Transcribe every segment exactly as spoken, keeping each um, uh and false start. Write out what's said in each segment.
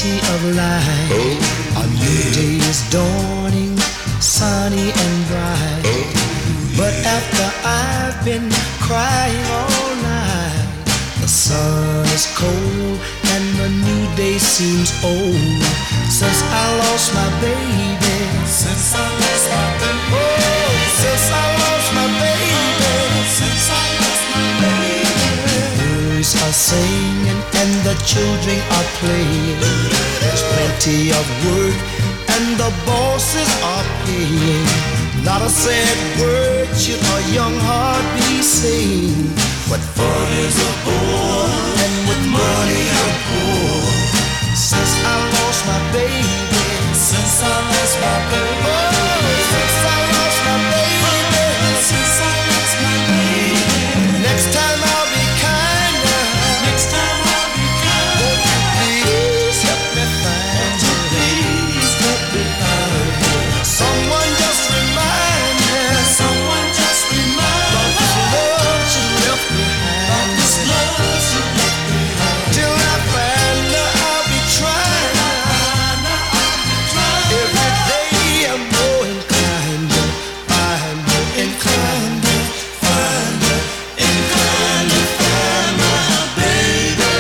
plenty of light. Oh, a new day is dawning, sunny and bright. Oh, but after I've been crying all night, the sun is cold and the new day seems old. Since I lost my baby, since I lost my baby, oh, since I lost my baby, since I lost my baby. Birds are singing and the children are playing. There's plenty of work and the bosses are paying. Not a sad word should a young heart be saying. What fun is a bore, and with money I'm poor. Since I lost my baby, since I lost my baby, oh, since I lost my baby, since I lost my baby. Next time I'll be kinder, next time I'll be kinder. Won't you please help me find you, please help me find you. Someone just remind me, someone just remind me. Of this love you left behind, of this love you left behind. Till I find her, I'll be trying. Every day I'm more inclined to find her, inclined to find her, inclined to find my baby.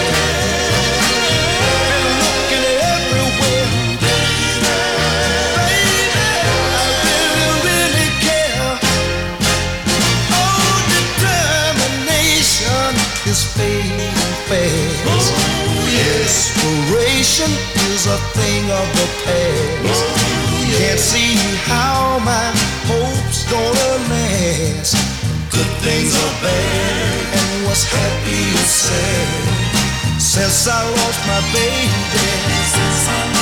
Been looking everywhere, baby, baby. I really, really care. Oh, determination is fading fast. Desperation is a thing of the past. Can't see how my hope's gonna last. Good things are bad, and what's happy is sad. Since I lost my baby, since I